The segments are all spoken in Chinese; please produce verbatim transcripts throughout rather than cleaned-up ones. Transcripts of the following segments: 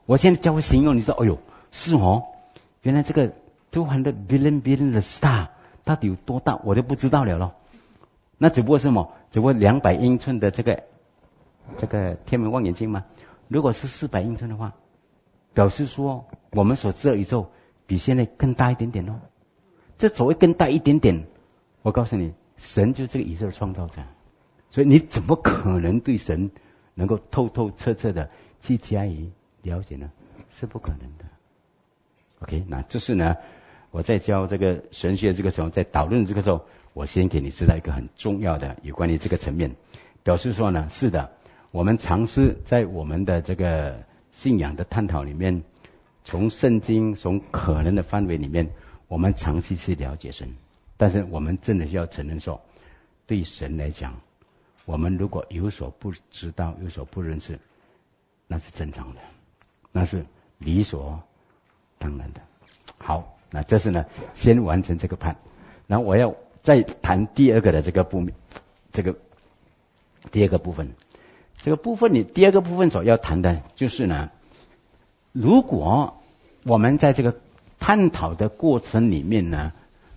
我现在教会形容，你说，哎呦，是哦，原来这个two hundred billion billion 的 star 到底有多大，我就不知道了咯。那只不过是什么？只不过两百英寸的这个这个天文望远镜吗？如果是四百英寸的话，表示说我们所知的宇宙比现在更大一点点哦。这所谓更大一点点，我告诉你，神就是这个宇宙的创造者，所以你怎么可能对神能够透透彻彻的去加以了解呢？是不可能的。OK， 那这是呢，我在教这个神学这个时候，在讨论这个时候，我先给你知道一个很重要的有关于这个层面，表示说呢，是的，我们尝试在我们的这个信仰的探讨里面，从圣经从可能的范围里面，我们尝试去了解神，但是我们真的是要承认说，对神来讲，我们如果有所不知道，有所不认识，那是正常的，那是理所当然的。好，那这是呢，先完成这个判，然后我要再谈第二个的这个部这个第二个部分。这个部分你第二个部分所要谈的就是呢，如果我们在这个探讨的过程里面呢，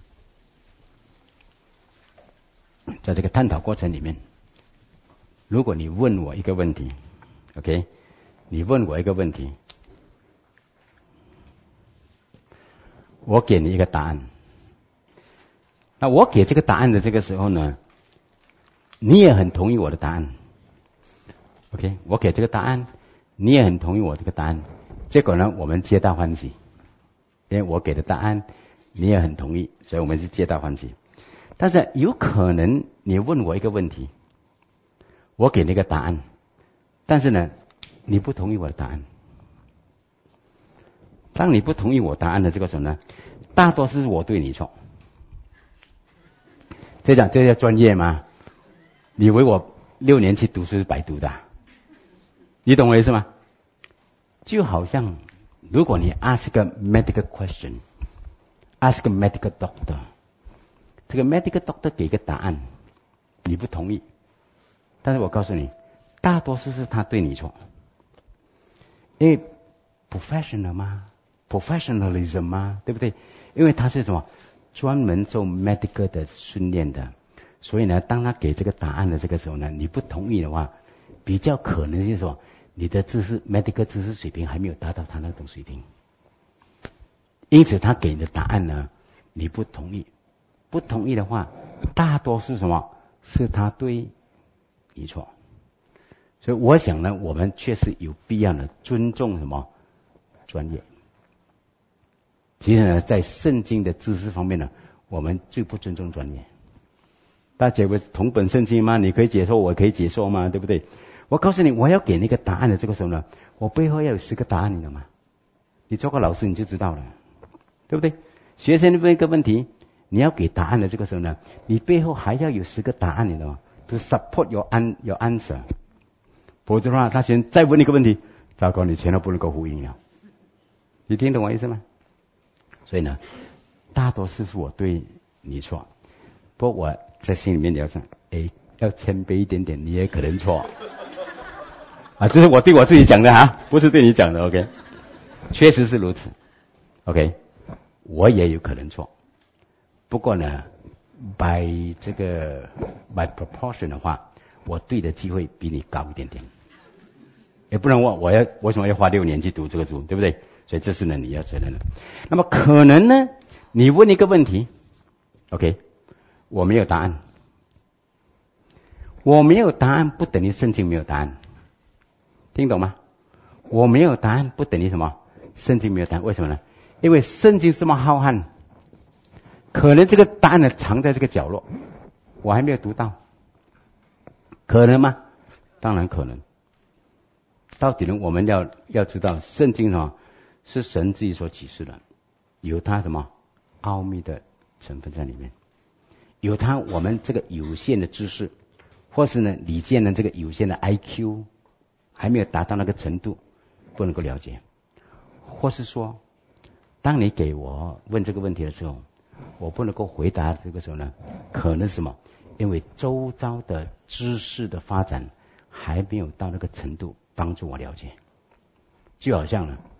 在这个探讨过程里面，如果你问我一个问题 ，OK， 你问我一个问题，我给你一个答案。那我给这个答案的这个时候呢，你也很同意我的答案。OK， 我给这个答案，你也很同意我这个答案，结果呢，我们皆大欢喜，因为我给的答案你也很同意，所以我们是皆大欢喜。但是有可能你问我一个问题，我给那个答案，但是呢，你不同意我的答案。当你不同意我答案的这个时候呢，大多是我对你错。这讲这叫专业吗？你以为我六年去读书是白读的？你懂我意思吗？就好像如果你 ask a medical question， ask a medical doctor， 这个 medical doctor 给个答案，你不同意，但是我告诉你，大多数是他对你错，因为 professional 嘛 ，professionalism 嘛，对不对？因为他是什么？专门做 medical 的训练的，所以呢，当他给这个答案的这个时候呢，你不同意的话，比较可能就是说，你的知识 medical 知识水平还没有达到他那种水平，因此他给你的答案呢，你不同意，不同意的话，大多数什么是他对你错，所以我想呢，我们确实有必要呢尊重什么专业。其实呢，在圣经的知识方面呢，我们最不尊重专业。大家不是同本圣经吗？你可以解说，我可以解说吗？对不对？我告诉你，我要给那个答案的这个时候呢，我背后要有十个答案，你懂吗？你做个老师你就知道了，对不对？学生问一个问题，你要给答案的这个时候呢，你背后还要有十个答案，你懂吗 ？To support your an your answer， 否则的话，他先再问一个问题，糟糕，你全都不能够呼应了。你听懂我意思吗？所以呢，大多数是我对你错，不过我在心里面聊上，哎，要谦卑一点点，你也可能错。啊，这是我对我自己讲的哈，不是对你讲的 ，OK？ 确实是如此 ，OK？ 我也有可能错，不过呢 ，by 这个 by proportion 的话，我对的机会比你高一点点。也不能问我要为什么要花六年去读这个书，对不对？所以这是呢你要承认的。那么可能呢，你问一个问题 ，OK？ 我没有答案，我没有答案不等于圣经没有答案，听懂吗？我没有答案不等于什么？圣经没有答案，为什么呢？因为圣经这么浩瀚，可能这个答案呢藏在这个角落，我还没有读到，可能吗？当然可能。到底呢，我们要要知道，圣经什么是神自己所启示的，有它什么奥秘的成分在里面，有它我们这个有限的知识，或是呢李健的这个有限的 I Q 还没有达到那个程度，不能够了解，或是说，当你给我问这个问题的时候，我不能够回答这个时候呢，可能是什么？因为周遭的知识的发展还没有到那个程度。帮助我了解， 就好像呢，